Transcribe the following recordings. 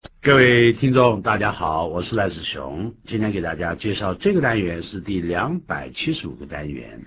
各位听众大家好，我是赖世雄，今天给大家介绍这个单元是第275个单元。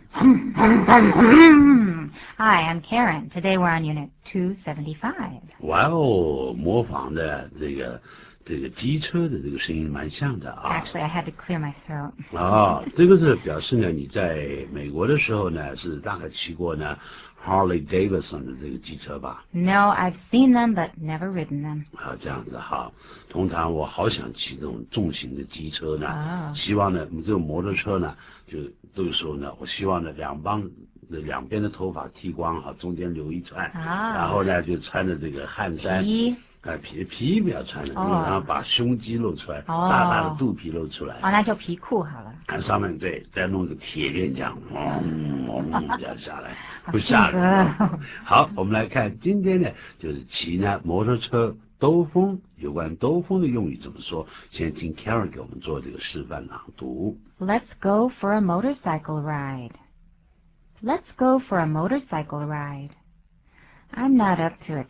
Hi, I'm Karen. Today we're on Unit 275. 哇哦，模仿的这个机车的这个声音蛮像的啊。 Actually, I had to clear my throat. 啊，这个是表示呢，你在美国的时候呢，是大概骑过呢 Harley Davidson 的这个机车吧？ No, I've seen them, but never ridden them. 啊，这样子哈。通常我好想骑这种重型的机车呢，希望呢，这种摩托车呢，就这个时候呢，我希望呢，两边的头发剃光哈，中间留一串，然后呢，就穿着这个汗衫。皮不要穿的，然后把胸肌露出来，大大的肚皮露出来。 那叫皮裤好了。 上面对，再弄个铁链这样，这样下来，不吓人。好，我们来看今天呢，就是骑呢摩托车兜风，有关兜风的用语怎么说？先听 Karen 给我们做这个示范朗读。 Let's go for a motorcycle ride. Let's go for a motorcycle ride. I'm not up to it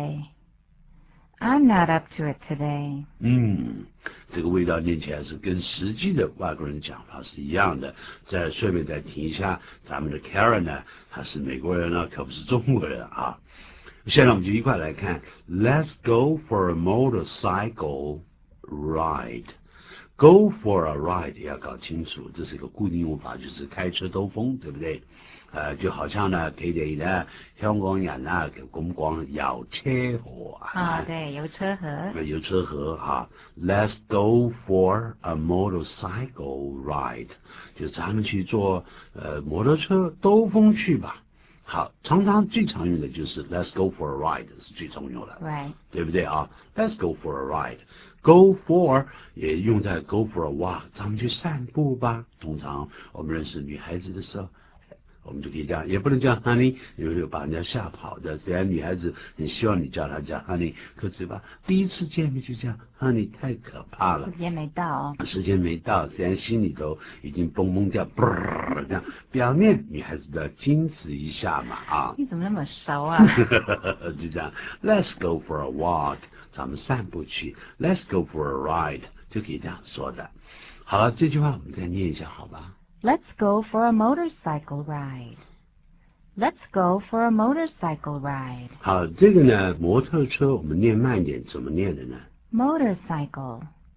today.I'm not up to it today. 这个味道念起来是跟实际的外国人讲法是一样的。再顺便再提一下，咱们的 Karen 呢，他是美国人呢，可不是中国人啊。现在我们就一块来看 ，Let's go for a motorcycle ride. Go for a ride 要搞清楚，这是一个固定用法，就是开車兜風，對不對？就好像呢，佢哋呢香港人啊咁講遊車河啊， 對，遊車河。 遊車河啊 ，Let's go for a motorcycle ride， 就咱们去坐摩托车兜风去吧。好，常常最常用的就是 Let's go for a ride 是最常用的， Right， 对不对啊 ？Let's go for a ride。Go for 也用在 go for a walk， 咱们去散步吧。通常我们认识女孩子的时候，我们就可以这样，也不能叫 honey， 因为把人家吓跑的。虽然女孩子很希望你叫她叫 honey， 可嘴巴第一次见面就这样 honey 太可怕了。 时间没到， 虽然心里头已经蹦蹦跳，这样表面女孩子都要矜持一下嘛啊。 你怎么那么熟啊？ 就这样 ，Let's go for a walk， 咱们散步去 ，Let's go for a ride， 就可以这样说的。好了，这句话我们再念一下，好吧？ Let's go for a motorcycle ride. Let's go for a motorcycle ride. 好，这个呢，摩托车我们念慢一点，怎么念的呢？ Motorcycle,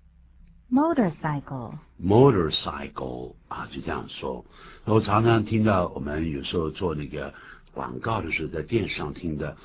motorcycle. Motorcycle 啊，就这样说。我常常听到我们有时候做那个广告的时候，在电视上听的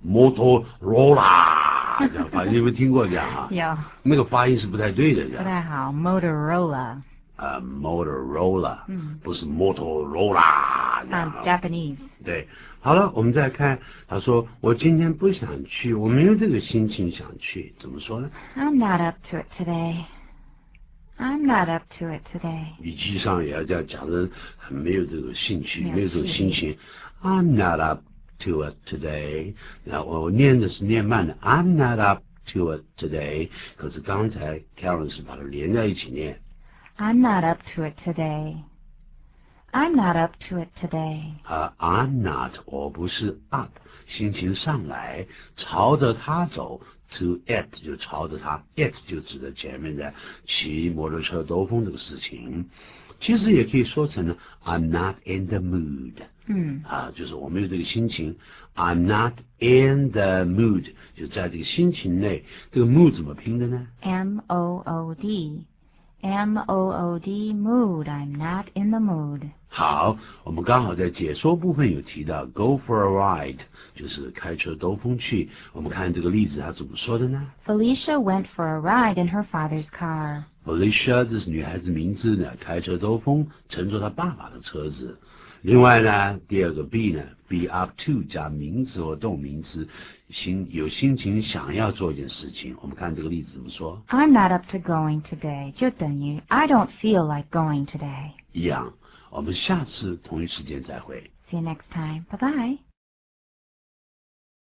Motorola， 这样发音，你有没有听过这样啊？ 有。 那个发音是不太对的， 不太好 ，Motorola。 Motorola， 不是 Motorola。 Japanese。 对，好了，我们再看，他说我今天不想去，我没有这个心情想去，怎么说呢？ I'm not up to it today. I'm not up to it today. 语气上也要这样讲的，很没有这个兴趣，没有这个心情。I'm not up to it today。然后我念的是念慢的 ，I'm not up to it today。可是刚才 Karen 是把它连在一起念。 I'm not up to it today. I'm not up to it today. I'm not， 我不是 up， 心情上来，朝着它走 ，to it 就朝着它 ，it 就指的前面的骑摩托车兜风这个事情。其实也可以说成呢 ，I'm not in the mood。就是我没有这个心情。I'm not in the mood， 就在这个心情内。这个 mood 怎么拼的呢 ？M-O-O-D。M-O-O-D mood. I'm not in the mood. 好，我们刚好在解说部分有提到 go for a ride， 就是开车兜风去。我们看这个例子，他怎么说的呢 ？Felicia went for a ride in her father's car. Felicia 这是女孩子名字呢，开车兜风，乘坐她爸爸的车子。另外呢，第二个 be 呢 ，be up to 加名词或动名词，有心情想要做一件事情。我们看这个例子怎么说 ？I'm not up to going today， 就等于 I don't feel like going today。 一样。我们下次同一时间再会。 See you next time. Bye bye.